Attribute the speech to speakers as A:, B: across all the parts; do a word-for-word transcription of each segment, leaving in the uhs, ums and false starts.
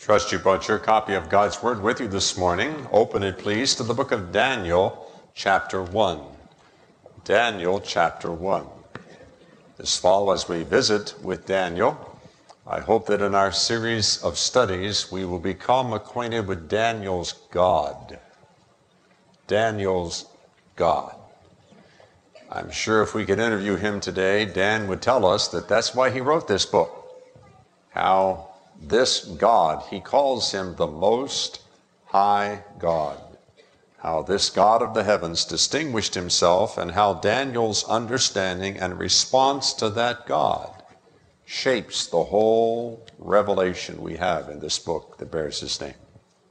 A: Trust you brought your copy of God's Word with you this morning. Open it, please, to the book of Daniel, chapter one. Daniel, chapter one. This fall, as we visit with Daniel, I hope that in our series of studies, we will become acquainted with Daniel's God. Daniel's God. I'm sure if we could interview him today, Dan would tell us that that's why he wrote this book. How this God, he calls him the Most High God. How this God of the heavens distinguished himself, and how Daniel's understanding and response to that God shapes the whole revelation we have in this book that bears his name.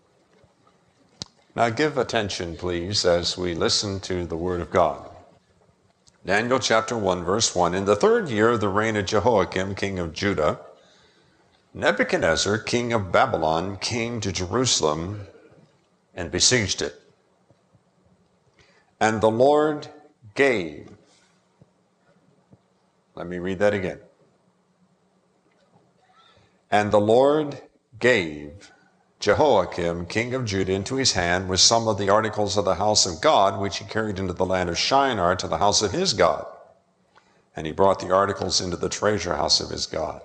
A: Now give attention, please, as we listen to the Word of God. Daniel chapter one, verse one. In the third year of the reign of Jehoiakim, king of Judah, Nebuchadnezzar, king of Babylon, came to Jerusalem and besieged it. And the Lord gave. Let me read that again. And the Lord gave Jehoiakim, king of Judah, into his hand with some of the articles of the house of God, which he carried into the land of Shinar to the house of his God. And he brought the articles into the treasure house of his God.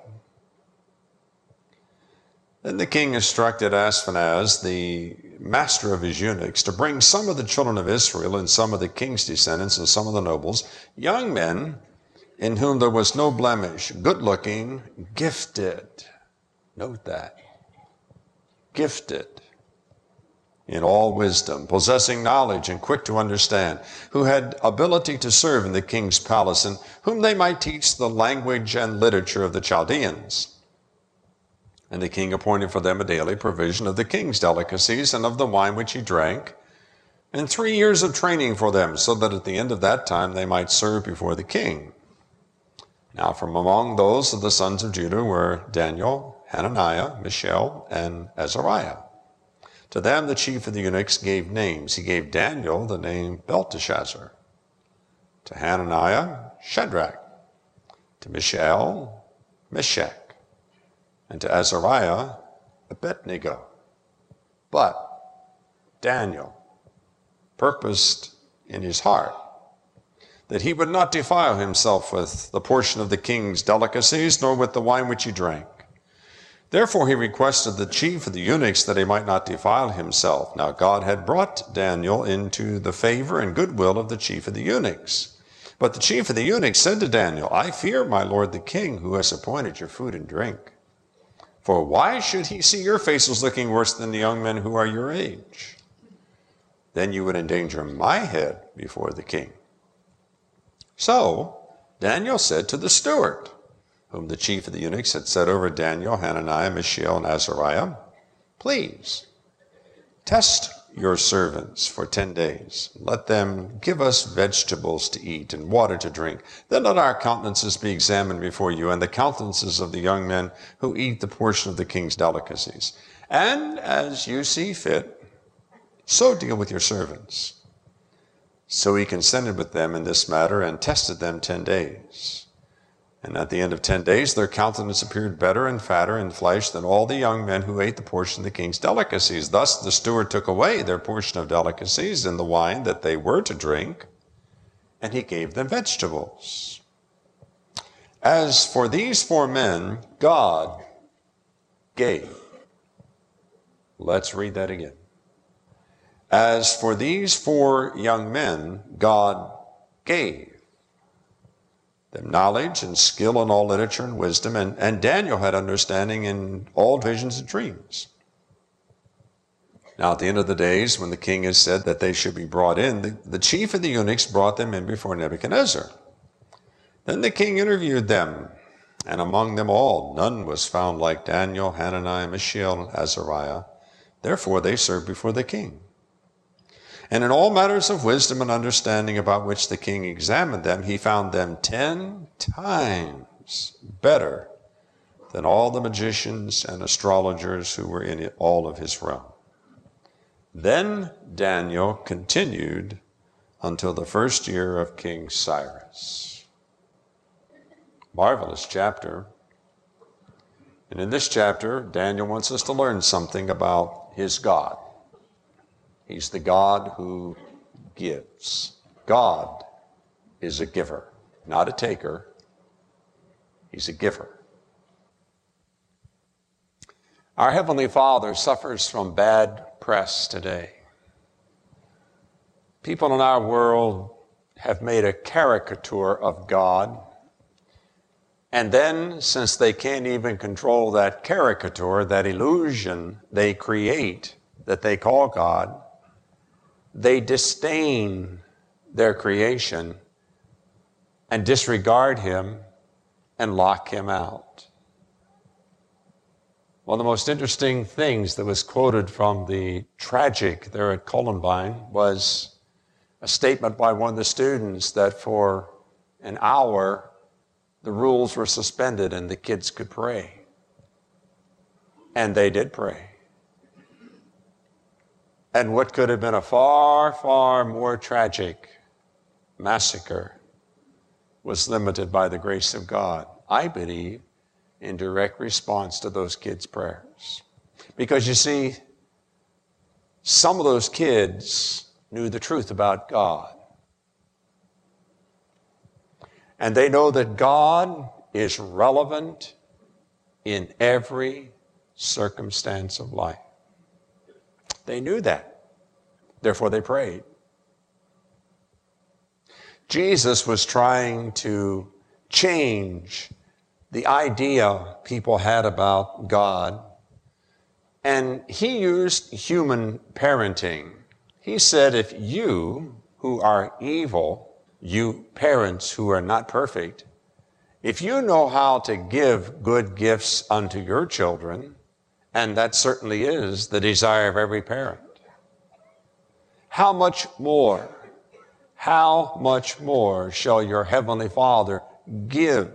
A: Then the king instructed Ashpenaz, the master of his eunuchs, to bring some of the children of Israel and some of the king's descendants and some of the nobles, young men in whom there was no blemish, good-looking, gifted. Note that. Gifted in all wisdom, possessing knowledge and quick to understand, who had ability to serve in the king's palace, and whom they might teach the language and literature of the Chaldeans. And the king appointed for them a daily provision of the king's delicacies and of the wine which he drank, and three years of training for them, so that at the end of that time they might serve before the king. Now from among those of the sons of Judah were Daniel, Hananiah, Mishael, and Azariah. To them the chief of the eunuchs gave names. He gave Daniel the name Belteshazzar, to Hananiah, Shadrach, to Mishael, Meshach, and to Azariah, Abednego. But Daniel purposed in his heart that he would not defile himself with the portion of the king's delicacies, nor with the wine which he drank. Therefore he requested the chief of the eunuchs that he might not defile himself. Now God had brought Daniel into the favor and goodwill of the chief of the eunuchs. But the chief of the eunuchs said to Daniel, I fear my lord the king, who has appointed your food and drink. For why should he see your faces looking worse than the young men who are your age? Then you would endanger my head before the king. So Daniel said to the steward, whom the chief of the eunuchs had set over Daniel, Hananiah, Mishael, and Azariah, please test your servants for ten days. Let them give us vegetables to eat and water to drink. Then let our countenances be examined before you, and the countenances of the young men who eat the portion of the king's delicacies. And as you see fit, so deal with your servants. So he consented with them in this matter and tested them ten days. And at the end of ten days, their countenance appeared better and fatter in flesh than all the young men who ate the portion of the king's delicacies. Thus the steward took away their portion of delicacies and the wine that they were to drink, and he gave them vegetables. As for these four men, God gave. Let's read that again. As for these four young men, God gave them knowledge and skill in all literature and wisdom, and, and Daniel had understanding in all visions and dreams. Now at the end of the days, when the king has said that they should be brought in, the, the chief of the eunuchs brought them in before Nebuchadnezzar. Then the king interviewed them, and among them all none was found like Daniel, Hananiah, Mishael, and Azariah. Therefore they served before the king. And in all matters of wisdom and understanding about which the king examined them, he found them ten times better than all the magicians and astrologers who were in all of his realm. Then Daniel continued until the first year of King Cyrus. Marvelous chapter. And in this chapter, Daniel wants us to learn something about his God. He's the God who gives. God is a giver, not a taker. He's a giver. Our Heavenly Father suffers from bad press today. People in our world have made a caricature of God. And then, since they can't even control that caricature, that illusion they create that they call God, they disdain their creation and disregard him and lock him out. One of the most interesting things that was quoted from the tragic there at Columbine was a statement by one of the students that for an hour the rules were suspended and the kids could pray. And they did pray. And what could have been a far, far more tragic massacre was limited by the grace of God, I believe, in direct response to those kids' prayers. Because you see, some of those kids knew the truth about God. And they know that God is relevant in every circumstance of life. They knew that. Therefore, they prayed. Jesus was trying to change the idea people had about God, and he used human parenting. He said, if you who are evil, you parents who are not perfect, if you know how to give good gifts unto your children, and that certainly is the desire of every parent, how much more, how much more shall your heavenly Father give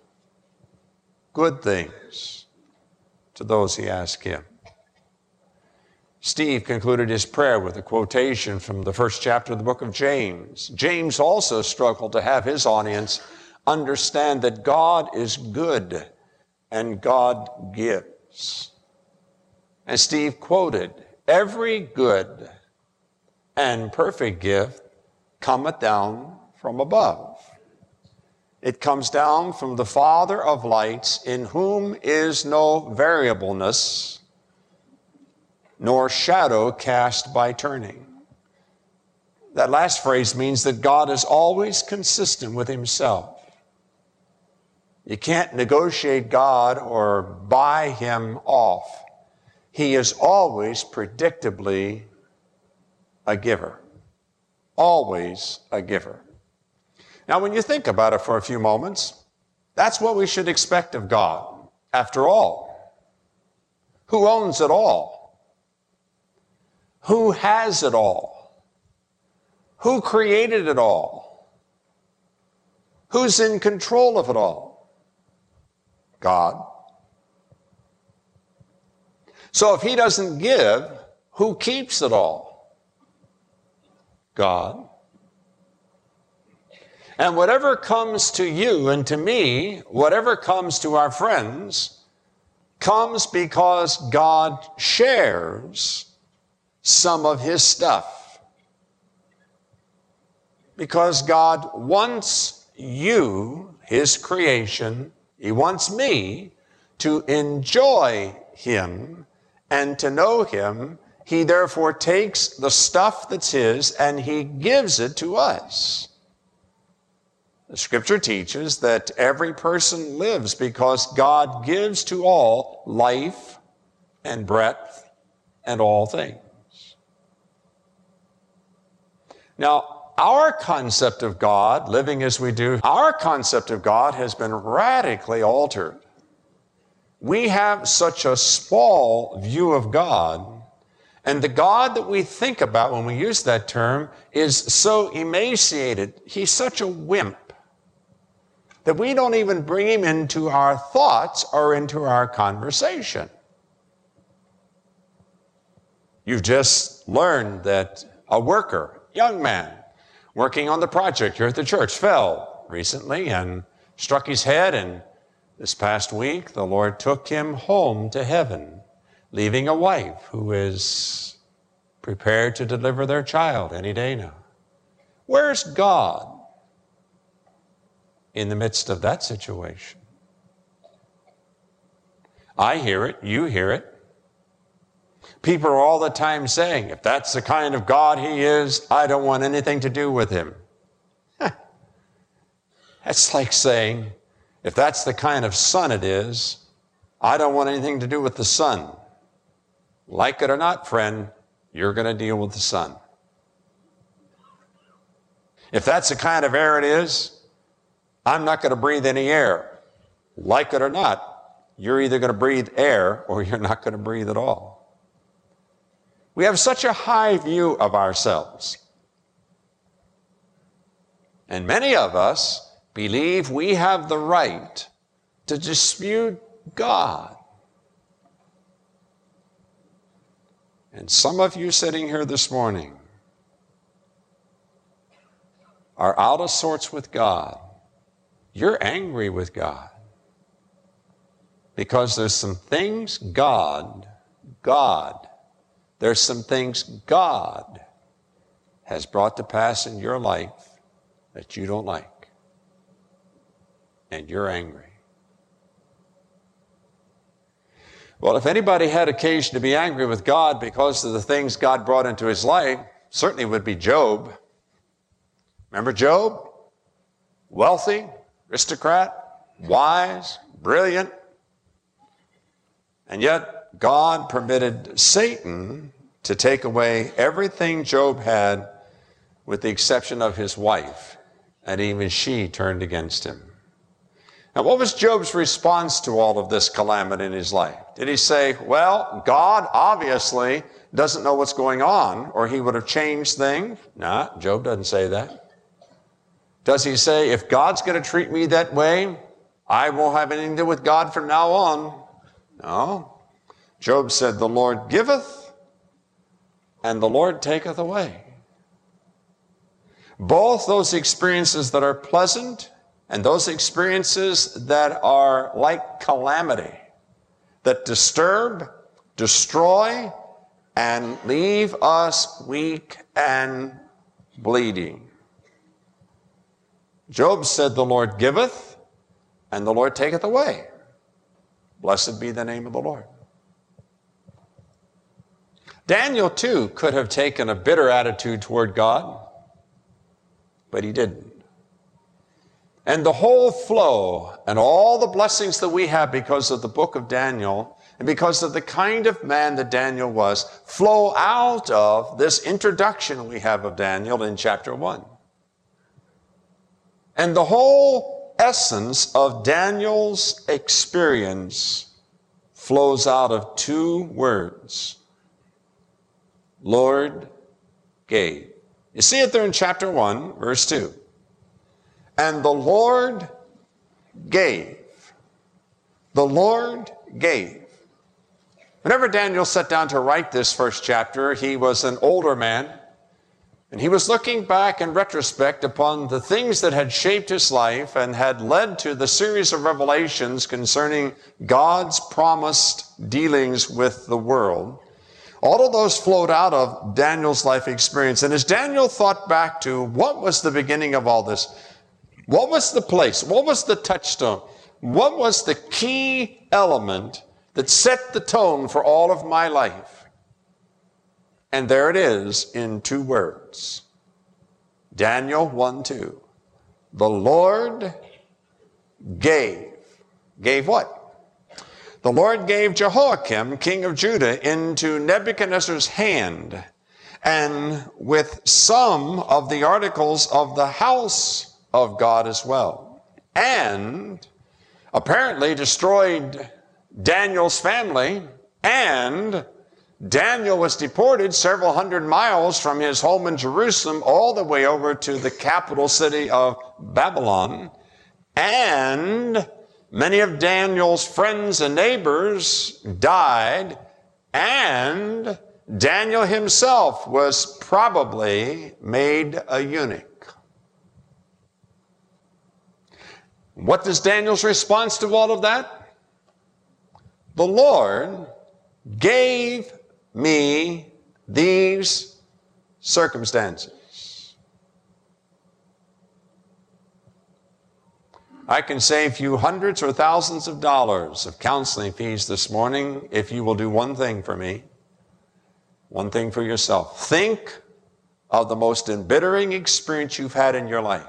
A: good things to those he ask him? Steve concluded his prayer with a quotation from the first chapter of the book of James. James also struggled to have his audience understand that God is good and God gives. And Steve quoted, every good and perfect gift cometh down from above. It comes down from the Father of lights, in whom is no variableness, nor shadow cast by turning. That last phrase means that God is always consistent with himself. You can't negotiate God or buy him off. He is always predictably a giver. Always a giver. Now, when you think about it for a few moments, that's what we should expect of God. After all, who owns it all? Who has it all? Who created it all? Who's in control of it all? God. So if he doesn't give, who keeps it all? God. And whatever comes to you and to me, whatever comes to our friends, comes because God shares some of his stuff. Because God wants you, his creation, he wants me to enjoy him and to know him. He therefore takes the stuff that's his and he gives it to us. The scripture teaches that every person lives because God gives to all life and breath and all things. Now, our concept of God, living as we do, our concept of God has been radically altered. We have such a small view of God, and the God that we think about when we use that term is so emaciated. He's such a wimp that we don't even bring him into our thoughts or into our conversation. You've just learned that a worker, young man, working on the project here at the church, fell recently and struck his head and This past week, the Lord took him home to heaven, leaving a wife who is prepared to deliver their child any day now. Where's God in the midst of that situation? I hear it, you hear it. People are all the time saying, if that's the kind of God he is, I don't want anything to do with him. That's like saying, if that's the kind of sun it is, I don't want anything to do with the sun. Like it or not, friend, you're going to deal with the sun. If that's the kind of air it is, I'm not going to breathe any air. Like it or not, you're either going to breathe air or you're not going to breathe at all. We have such a high view of ourselves. And many of us believe we have the right to dispute God. And some of you sitting here this morning are out of sorts with God. You're angry with God because there's some things God, God, there's some things God has brought to pass in your life that you don't like. And you're angry. Well, if anybody had occasion to be angry with God because of the things God brought into his life, certainly would be Job. Remember Job? Wealthy, aristocrat, wise, brilliant. And yet God permitted Satan to take away everything Job had with the exception of his wife. And even she turned against him. Now, what was Job's response to all of this calamity in his life? Did he say, well, God obviously doesn't know what's going on, or he would have changed things? No, Job doesn't say that. Does he say, if God's going to treat me that way, I won't have anything to do with God from now on? No. Job said, the Lord giveth, and the Lord taketh away. Both those experiences that are pleasant and those experiences that are like calamity, that disturb, destroy, and leave us weak and bleeding. Job said, the Lord giveth, and the Lord taketh away. Blessed be the name of the Lord. Daniel, too, could have taken a bitter attitude toward God, but he didn't. And the whole flow and all the blessings that we have because of the book of Daniel and because of the kind of man that Daniel was flow out of this introduction we have of Daniel in chapter one. And the whole essence of Daniel's experience flows out of two words. Lord gave. You see it there in chapter one, verse two. And the Lord gave. The Lord gave. Whenever Daniel sat down to write this first chapter, he was an older man, and he was looking back in retrospect upon the things that had shaped his life and had led to the series of revelations concerning God's promised dealings with the world. All of those flowed out of Daniel's life experience. And as Daniel thought back to what was the beginning of all this, what was the place? What was the touchstone? What was the key element that set the tone for all of my life? And there it is in two words. Daniel one two. The Lord gave. Gave what? The Lord gave Jehoiakim, king of Judah, into Nebuchadnezzar's hand, and with some of the articles of the house of God as well, and apparently destroyed Daniel's family, and Daniel was deported several hundred miles from his home in Jerusalem all the way over to the capital city of Babylon, and many of Daniel's friends and neighbors died, and Daniel himself was probably made a eunuch. What is Daniel's response to all of that? The Lord gave me these circumstances. I can save you hundreds or thousands of dollars of counseling fees this morning if you will do one thing for me, one thing for yourself. Think of the most embittering experience you've had in your life.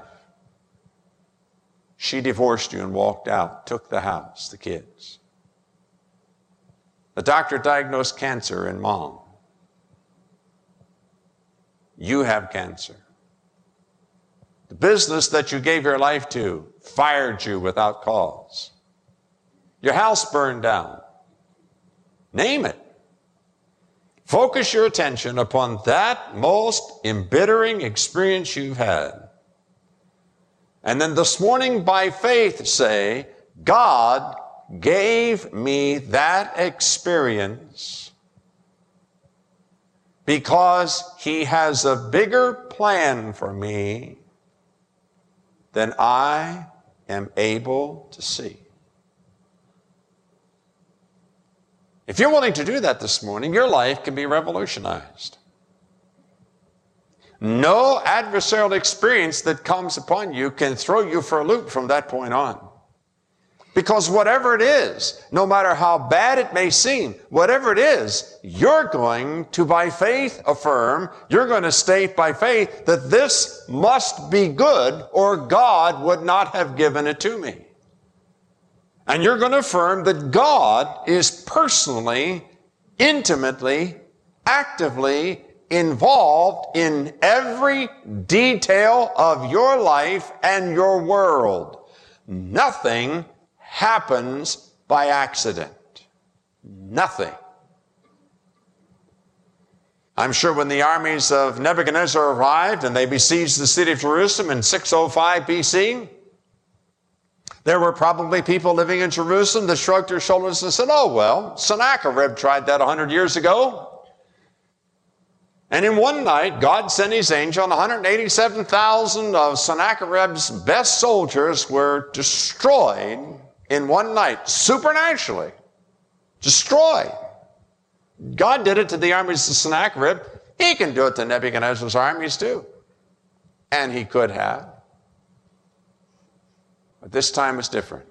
A: She divorced you and walked out, took the house, the kids. The doctor diagnosed cancer in mom. You have cancer. The business that you gave your life to fired you without cause. Your house burned down. Name it. Focus your attention upon that most embittering experience you've had. And then this morning, by faith, say, God gave me that experience because He has a bigger plan for me than I am able to see. If you're willing to do that this morning, your life can be revolutionized. No adversarial experience that comes upon you can throw you for a loop from that point on. Because whatever it is, no matter how bad it may seem, whatever it is, you're going to, by faith, affirm, you're going to state by faith that this must be good or God would not have given it to me. And you're going to affirm that God is personally, intimately, actively involved in every detail of your life and your world. Nothing happens by accident. Nothing. I'm sure when the armies of Nebuchadnezzar arrived and they besieged the city of Jerusalem in six oh five B C, there were probably people living in Jerusalem that shrugged their shoulders and said, oh, well, Sennacherib tried that one hundred years ago. And in one night, God sent His angel, and one hundred eighty-seven thousand of Sennacherib's best soldiers were destroyed in one night, supernaturally. Destroyed. God did it to the armies of Sennacherib. He can do it to Nebuchadnezzar's armies too. And He could have. But this time is different.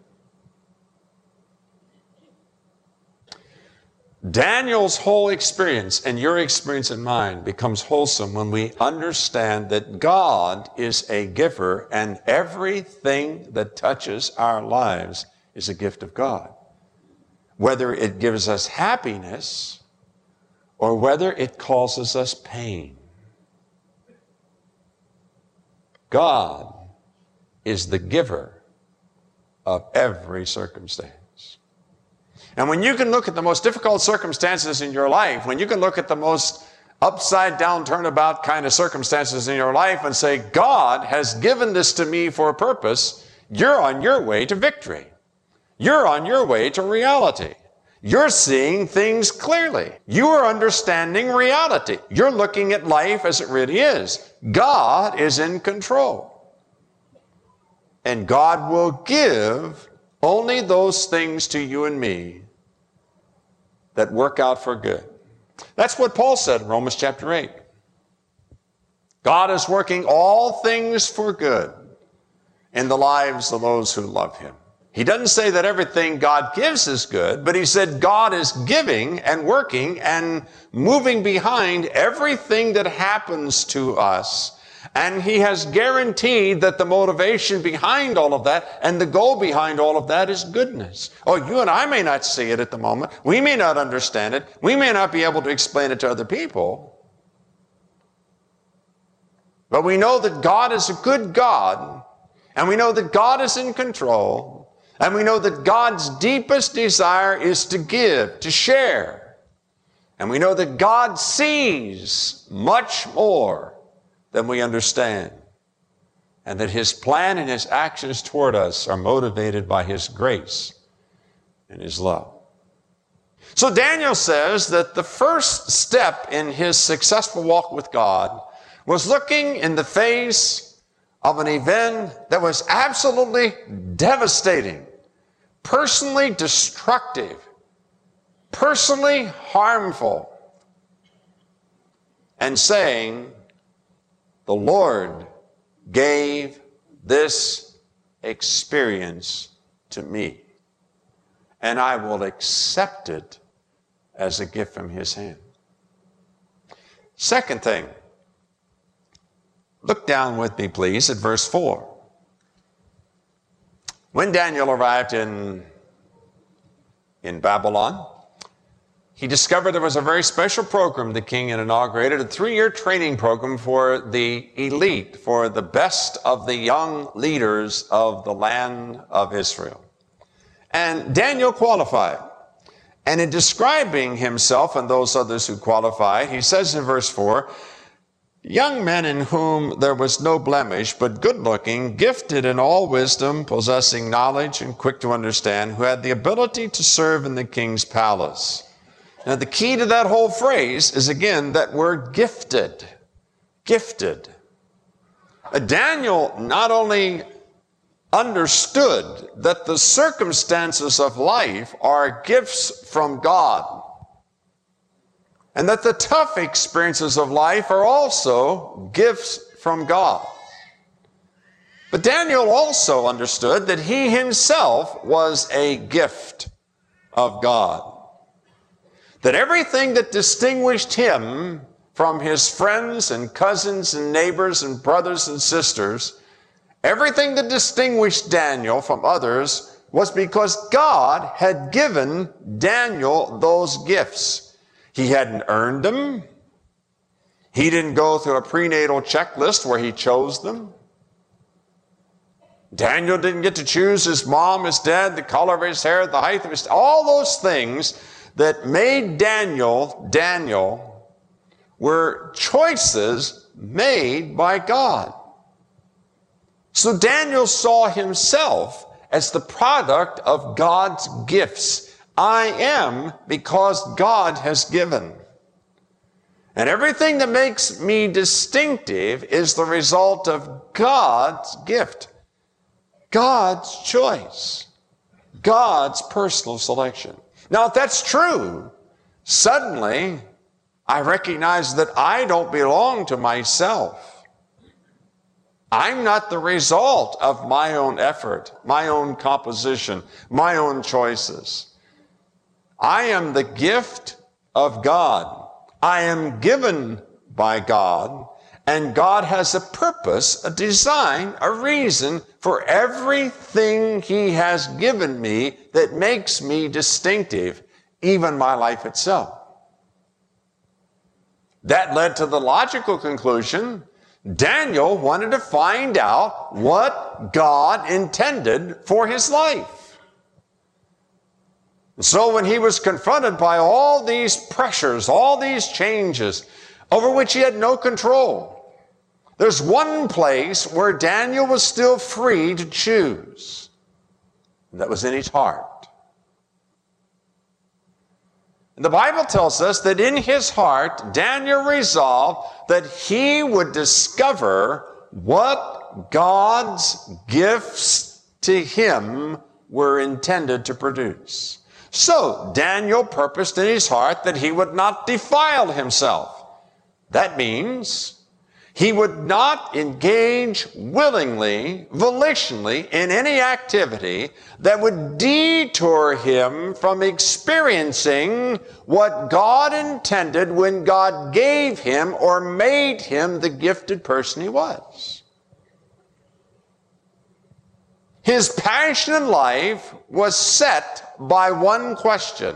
A: Daniel's whole experience and your experience and mine becomes wholesome when we understand that God is a giver and everything that touches our lives is a gift of God. Whether it gives us happiness or whether it causes us pain. God is the giver of every circumstance. And when you can look at the most difficult circumstances in your life, when you can look at the most upside down, turnabout kind of circumstances in your life and say, God has given this to me for a purpose, you're on your way to victory. You're on your way to reality. You're seeing things clearly. You are understanding reality. You're looking at life as it really is. God is in control. And God will give only those things to you and me that work out for good. That's what Paul said in Romans chapter eight. God is working all things for good in the lives of those who love Him. He doesn't say that everything God gives is good, but He said God is giving and working and moving behind everything that happens to us. And He has guaranteed that the motivation behind all of that and the goal behind all of that is goodness. Oh, you and I may not see it at the moment. We may not understand it. We may not be able to explain it to other people. But we know that God is a good God, and we know that God is in control, and we know that God's deepest desire is to give, to share. And we know that God sees much more than we understand, and that His plan and His actions toward us are motivated by His grace and His love. So Daniel says that the first step in his successful walk with God was looking in the face of an event that was absolutely devastating, personally destructive, personally harmful, and saying, the Lord gave this experience to me, and I will accept it as a gift from his hand. Second thing, look down with me, please, at verse four. When Daniel arrived in, in Babylon, he discovered there was a very special program the king had inaugurated, a three-year training program for the elite, for the best of the young leaders of the land of Israel. And Daniel qualified. And in describing himself and those others who qualified, he says in verse four, young men in whom there was no blemish, but good-looking, gifted in all wisdom, possessing knowledge and quick to understand, who had the ability to serve in the king's palace. Now, the key to that whole phrase is, again, that word gifted. Gifted. Uh, Daniel not only understood that the circumstances of life are gifts from God, and that the tough experiences of life are also gifts from God. But Daniel also understood that he himself was a gift of God. That everything that distinguished him from his friends and cousins and neighbors and brothers and sisters, everything that distinguished Daniel from others was because God had given Daniel those gifts. He hadn't earned them. He didn't go through a prenatal checklist where he chose them. Daniel didn't get to choose his mom, his dad, the color of his hair, the height of his, all those things that made Daniel, Daniel, were choices made by God. So Daniel saw himself as the product of God's gifts. I am because God has given. And everything that makes me distinctive is the result of God's gift, God's choice, God's personal selection. Now, if that's true, suddenly I recognize that I don't belong to myself. I'm not the result of my own effort, my own composition, my own choices. I am the gift of God. I am given by God, and God has a purpose, a design, a reason for everything he has given me that makes me distinctive, even my life itself. That led to the logical conclusion, Daniel wanted to find out what God intended for his life. So when he was confronted by all these pressures, all these changes over which he had no control, there's one place where Daniel was still free to choose. And that was in his heart. And the Bible tells us that in his heart, Daniel resolved that he would discover what God's gifts to him were intended to produce. So Daniel purposed in his heart that he would not defile himself. That means he would not engage willingly, volitionally in any activity that would detour him from experiencing what God intended when God gave him or made him the gifted person he was. His passion in life was set by one question: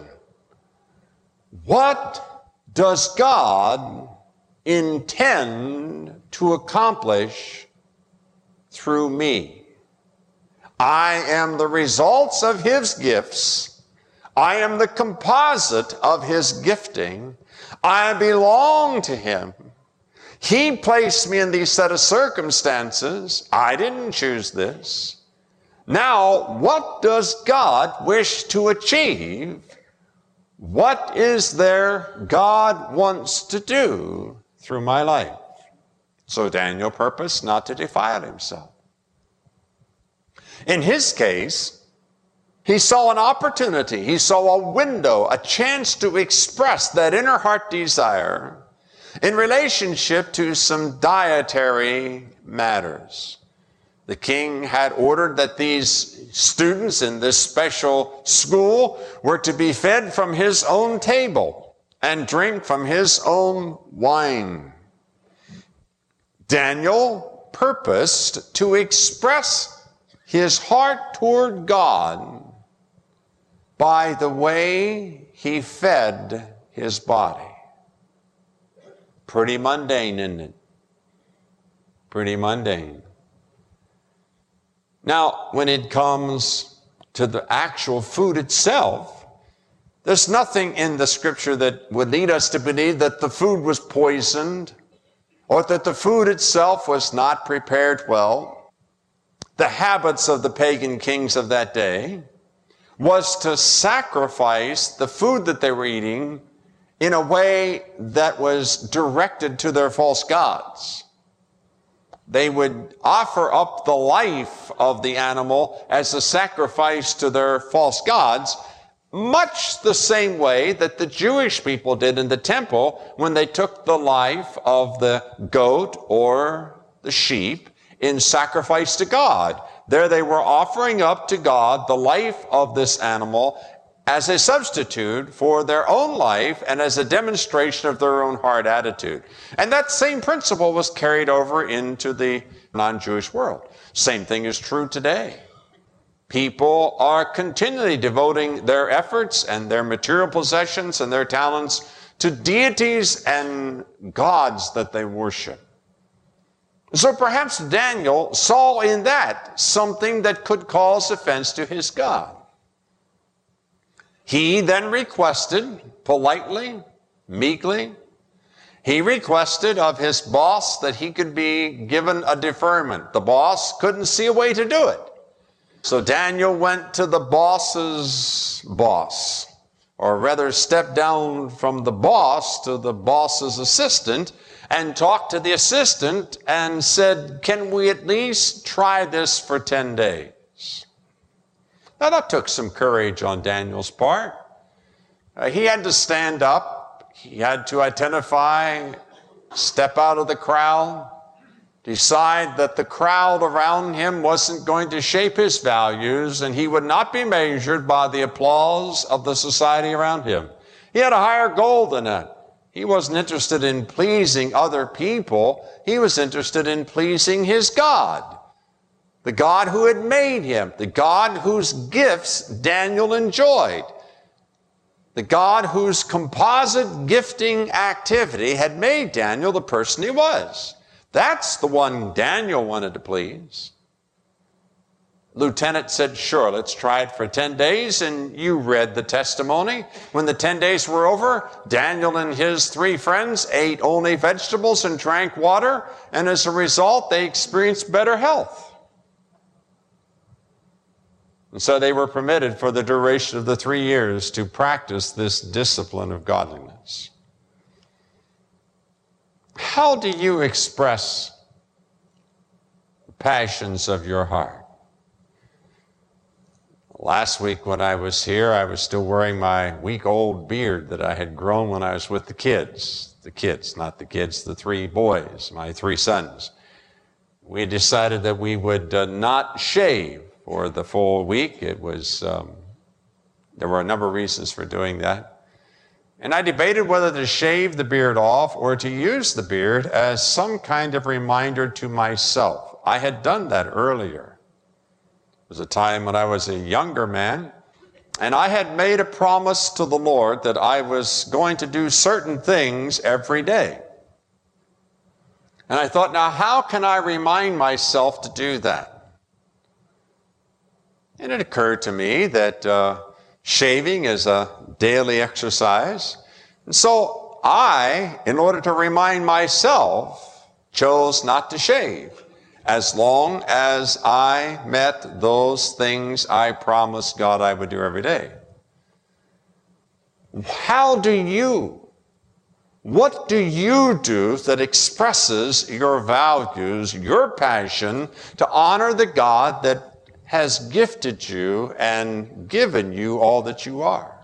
A: what does God intend to accomplish through me? I am the results of his gifts. I am the composite of his gifting. I belong to him. He placed me in these set of circumstances. I didn't choose this. Now, what does God wish to achieve? What is there God wants to do through my life? So Daniel purposed not to defile himself. In his case, he saw an opportunity, he saw a window, a chance to express that inner heart desire in relationship to some dietary matters. The king had ordered that these students in this special school were to be fed from his own table and drink from his own wine. Daniel purposed to express his heart toward God by the way he fed his body. Pretty mundane, isn't it? Pretty mundane. Now, when it comes to the actual food itself, there's nothing in the scripture that would lead us to believe that the food was poisoned or that the food itself was not prepared well. The habits of the pagan kings of that day was to sacrifice the food that they were eating in a way that was directed to their false gods. They would offer up the life of the animal as a sacrifice to their false gods, much the same way that the Jewish people did in the temple when they took the life of the goat or the sheep in sacrifice to God. There they were offering up to God the life of this animal as a substitute for their own life and as a demonstration of their own heart attitude. And that same principle was carried over into the non-Jewish world. Same thing is true today. People are continually devoting their efforts and their material possessions and their talents to deities and gods that they worship. So perhaps Daniel saw in that something that could cause offense to his God. He then requested, politely, meekly, he requested of his boss that he could be given a deferment. The boss couldn't see a way to do it. So Daniel went to the boss's boss, or rather stepped down from the boss to the boss's assistant and talked to the assistant and said, can we at least try this for ten days? Now that took some courage on Daniel's part. Uh, he had to stand up. He had to identify, step out of the crowd, decide that the crowd around him wasn't going to shape his values and he would not be measured by the applause of the society around him. He had a higher goal than that. He wasn't interested in pleasing other people. He was interested in pleasing his God, the God who had made him, the God whose gifts Daniel enjoyed, the God whose composite gifting activity had made Daniel the person he was. That's the one Daniel wanted to please. Lieutenant said, sure, let's try it for ten days. And you read the testimony. When the ten days were over, Daniel and his three friends ate only vegetables and drank water. And as a result, they experienced better health. And so they were permitted for the duration of the three years to practice this discipline of godliness. How do you express the passions of your heart? Last week when I was here, I was still wearing my week-old beard that I had grown when I was with the kids. The kids, not the kids, the three boys, my three sons. We decided that we would uh, not shave for the full week. It was, um, there were a number of reasons for doing that. And I debated whether to shave the beard off or to use the beard as some kind of reminder to myself. I had done that earlier. It was a time when I was a younger man, and I had made a promise to the Lord that I was going to do certain things every day. And I thought, now how can I remind myself to do that? And it occurred to me that uh, shaving is a daily exercise. And so I, in order to remind myself, chose not to shave as long as I met those things I promised God I would do every day. How do you What do you do that expresses your values, your passion to honor the God that has gifted you and given you all that you are?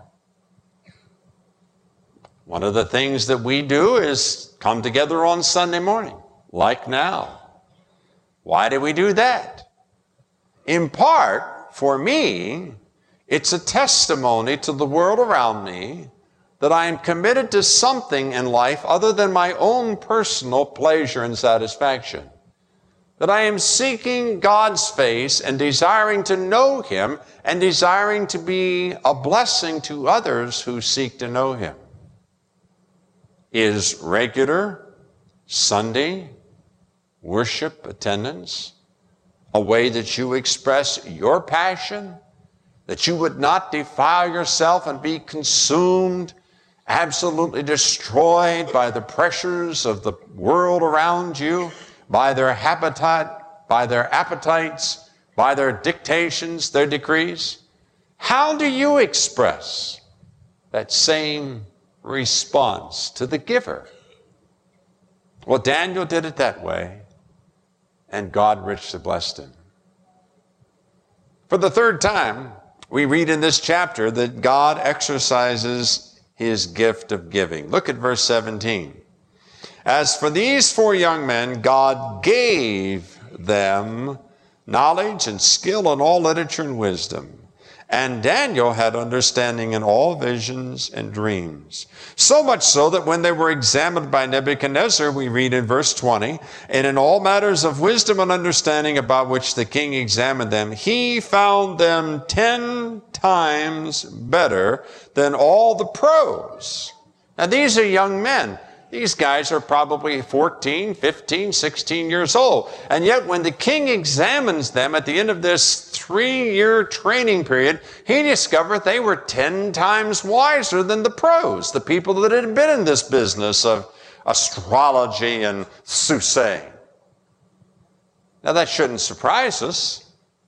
A: One of the things that we do is come together on Sunday morning, like now. Why do we do that? In part, for me, it's a testimony to the world around me that I am committed to something in life other than my own personal pleasure and satisfaction. That I am seeking God's face and desiring to know Him and desiring to be a blessing to others who seek to know Him. Is regular Sunday worship attendance a way that you express your passion? That you would not defile yourself and be consumed, absolutely destroyed by the pressures of the world around you, by their habitat, by their appetites, by their dictations, their decrees? How do you express that same response to the giver? Well, Daniel did it that way, and God richly blessed him. For the third time, we read in this chapter that God exercises His gift of giving. Look at verse seventeen. As for these four young men, God gave them knowledge and skill in all literature and wisdom. And Daniel had understanding in all visions and dreams. So much so that when they were examined by Nebuchadnezzar, we read in verse twenty, and in all matters of wisdom and understanding about which the king examined them, he found them ten times better than all the pros. Now these are young men. These guys are probably fourteen, fifteen, sixteen years old. And yet when the king examines them at the end of this three-year training period, he discovered they were ten times wiser than the pros, the people that had been in this business of astrology and soothsaying. Now that shouldn't surprise us.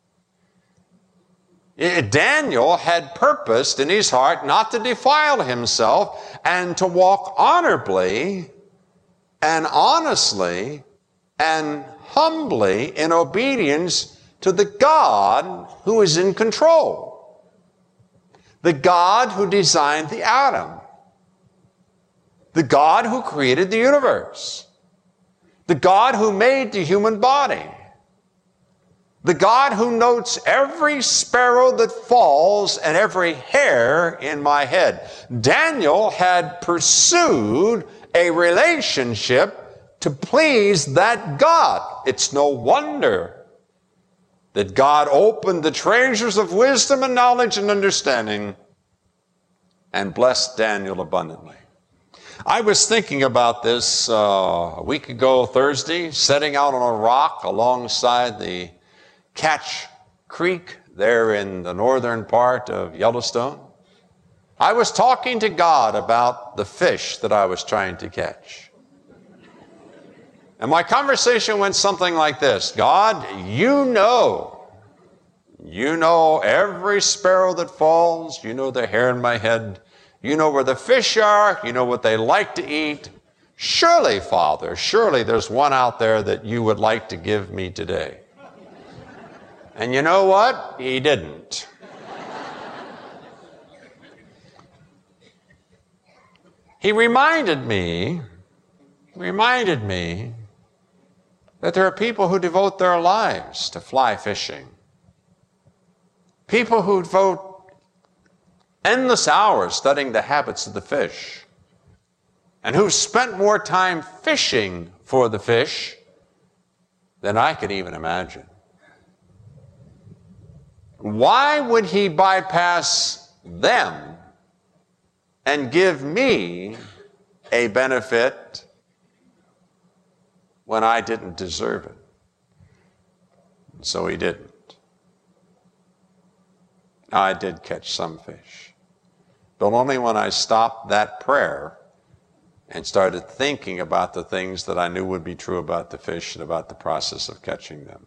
A: Daniel had purposed in his heart not to defile himself and to walk honorably and honestly and humbly in obedience to the God who is in control. The God who designed the atom. The God who created the universe. The God who made the human body. The God who notes every sparrow that falls and every hair in my head. Daniel had pursued a relationship to please that God. It's no wonder that God opened the treasures of wisdom and knowledge and understanding and blessed Daniel abundantly. I was thinking about this uh, a week ago Thursday, setting out on a rock alongside the Catch Creek there in the northern part of Yellowstone. I was talking to God about the fish that I was trying to catch. And my conversation went something like this: God, you know, you know every sparrow that falls, you know the hair in my head, you know where the fish are, you know what they like to eat. Surely, Father, surely there's one out there that you would like to give me today. And you know what? He didn't. He reminded me, reminded me that there are people who devote their lives to fly fishing. People who devote endless hours studying the habits of the fish, and who've spent more time fishing for the fish than I could even imagine. Why would he bypass them and give me a benefit when I didn't deserve it? So he didn't. I did catch some fish, but only when I stopped that prayer and started thinking about the things that I knew would be true about the fish and about the process of catching them.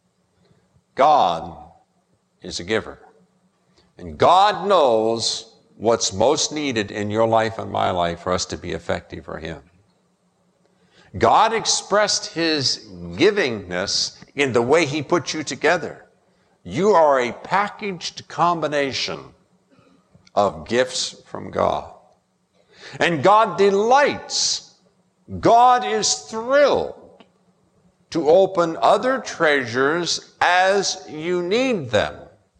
A: God is a giver. And God knows what's most needed in your life and my life for us to be effective for Him. God expressed His givingness in the way He put you together. You are a packaged combination of gifts from God. And God delights, God is thrilled to open other treasures as you need them,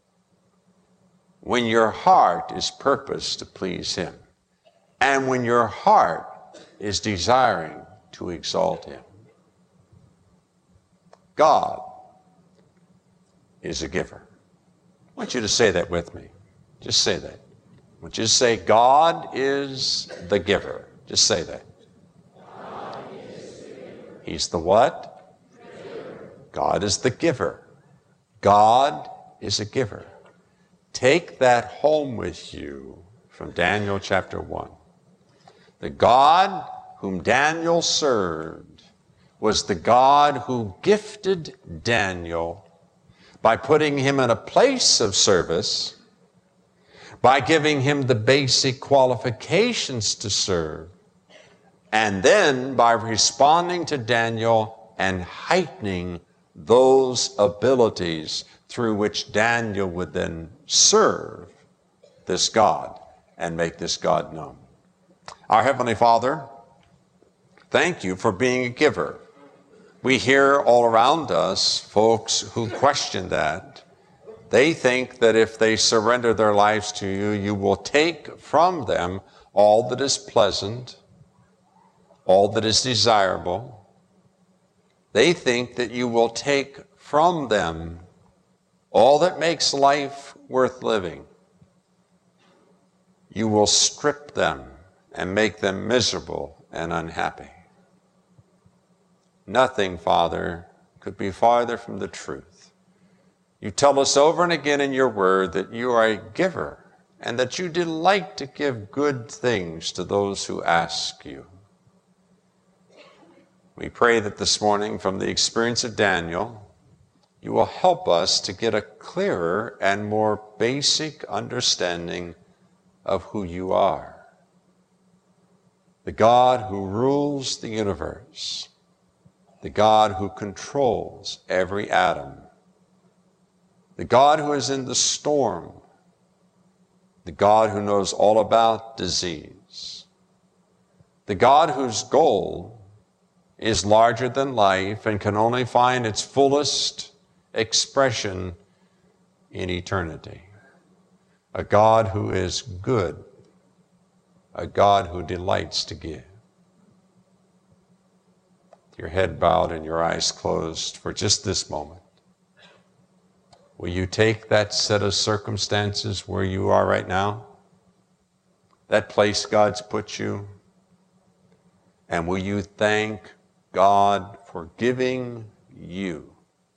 A: when your heart is purposed to please Him, and when your heart is desiring to exalt Him. God is a giver. I want you to say that with me. Just say that. I want you to say, God is the giver. Just say that. God is the giver. He's the what? Giver. God is the giver. God is a giver. Take that home with you from Daniel chapter one. The God whom Daniel served was the God who gifted Daniel by putting him in a place of service, by giving him the basic qualifications to serve, and then by responding to Daniel and heightening those abilities through which Daniel would then serve this God and make this God known. Our Heavenly Father, thank you for being a giver. We hear all around us folks who question that. They think that if they surrender their lives to you, you will take from them all that is pleasant, all that is desirable. They think that you will take from them all that makes life worth living. You will strip them and make them miserable and unhappy. Nothing, Father, could be farther from the truth. You tell us over and again in your word that you are a giver and that you delight to give good things to those who ask you. We pray that this morning, from the experience of Daniel, you will help us to get a clearer and more basic understanding of who you are. The God who rules the universe, the God who controls every atom, the God who is in the storm, the God who knows all about disease, the God whose goal is larger than life and can only find its fullest expression in eternity. A God who is good, a God who delights to give. Your head bowed and your eyes closed for just this moment. Will you take that set of circumstances where you are right now, that place God's put you, and will you thank God for giving you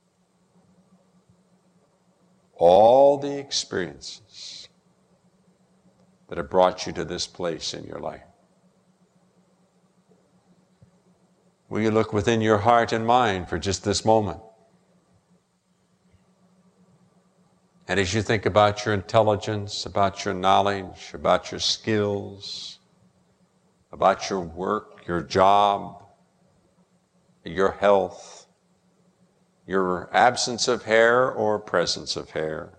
A: all the experiences that have brought you to this place in your life? Will you look within your heart and mind for just this moment? And as you think about your intelligence, about your knowledge, about your skills, about your work, your job, your health, your absence of hair or presence of hair,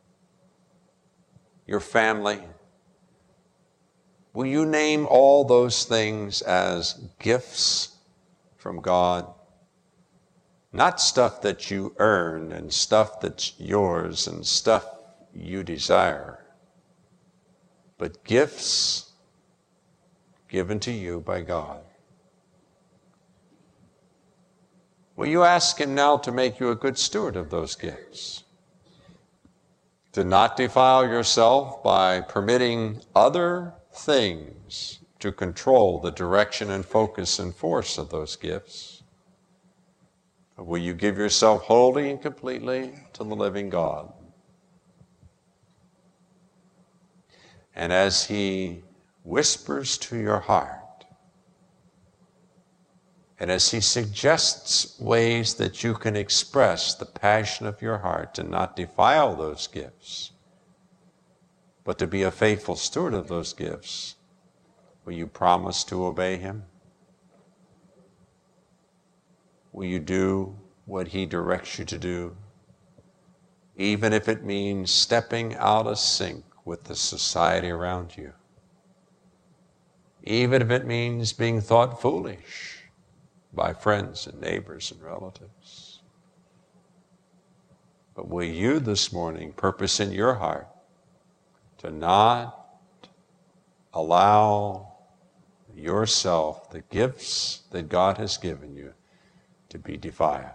A: your family, will you name all those things as gifts from God? Not stuff that you earn and stuff that's yours and stuff you desire, but gifts given to you by God. Will you ask Him now to make you a good steward of those gifts? To not defile yourself by permitting other things to control the direction and focus and force of those gifts. Will you give yourself wholly and completely to the living God? And as He whispers to your heart, and as He suggests ways that you can express the passion of your heart and not defile those gifts, but to be a faithful steward of those gifts. Will you promise to obey him? Will you do what he directs you to do, even if it means stepping out of sync with the society around you? Even if it means being thought foolish by friends and neighbors and relatives. But will you this morning purpose in your heart to not allow yourself, the gifts that God has given you, to be defiled?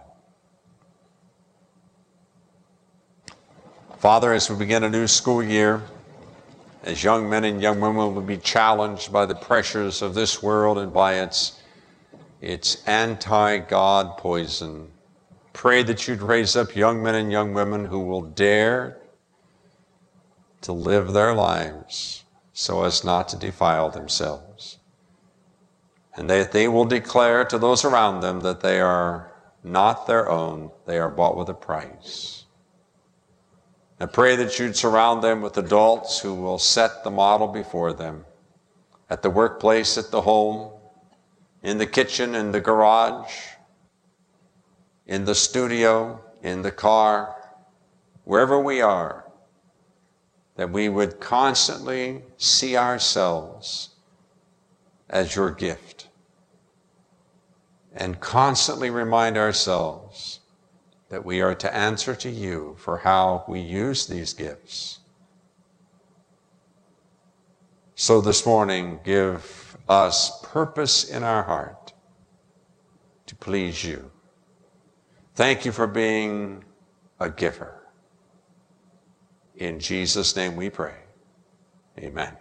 A: Father, as we begin a new school year, as young men and young women will be challenged by the pressures of this world and by its, its anti-God poison, pray that you'd raise up young men and young women who will dare to live their lives so as not to defile themselves. And that they will declare to those around them that they are not their own, they are bought with a price. I pray that you'd surround them with adults who will set the model before them at the workplace, at the home, in the kitchen, in the garage, in the studio, in the car, wherever we are, that we would constantly see ourselves as your gift and constantly remind ourselves that we are to answer to you for how we use these gifts. So this morning, give us purpose in our heart to please you. Thank you for being a giver. In Jesus' name we pray. Amen.